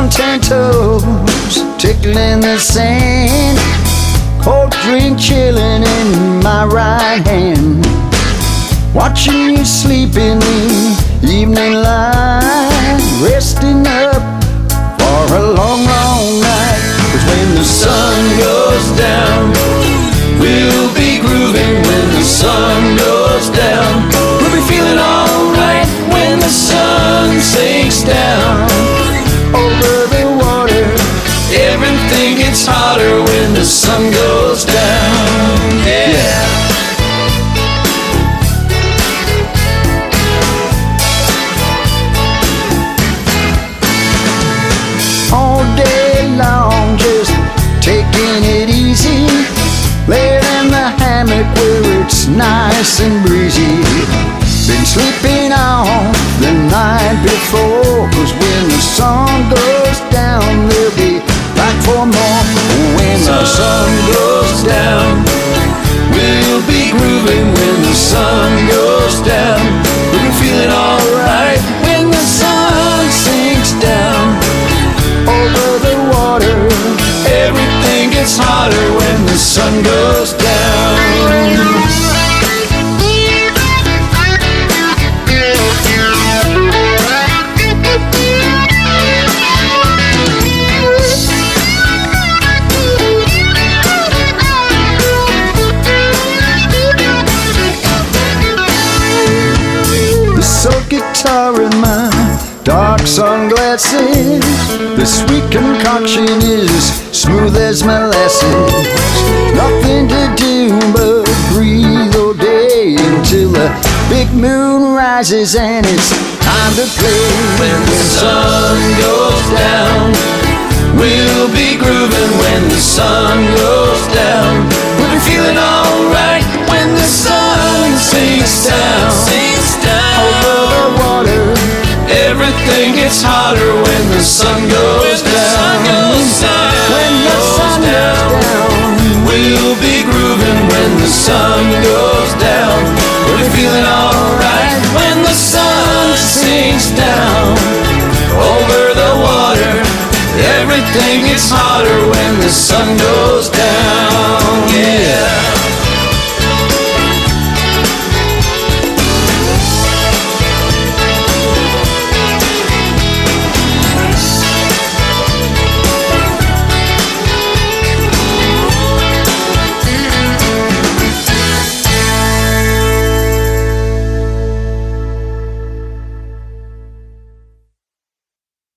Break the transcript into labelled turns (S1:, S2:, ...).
S1: on 10 toes, tickling the sand. Cold drink chilling in my right hand. Watching you sleep in the evening light, resting up for a long, long night. 'Cause when the sun goes down, we'll be grooving. When the sun goes down, we'll be feeling alright. When the sun sinks down over the water, everything gets hotter when the sun goes down. Yeah. All day long, just taking it easy, laying in the hammock where it's nice and breezy. Been sleeping off the night before, 'cause when the sun goes down, there'll be back for more. When the sun goes down, we'll be grooving. When the sun goes down, we'll be feeling alright. When the sun sinks down over the water, everything gets hotter when the sun goes down. Guitar in my dark sunglasses, the sweet concoction is smooth as molasses. Nothing to do but breathe all day until the big moon rises and it's time to play. When the sun goes down, we'll be grooving. When the sun goes down, we'll be feeling alright. When the sun sinks down over the water, everything gets hotter when the sun goes down. When the sun goes down, we'll be grooving. When the sun goes down, we'll be feeling alright. When the sun sinks down over the water, everything gets hotter when the sun goes down. Yeah.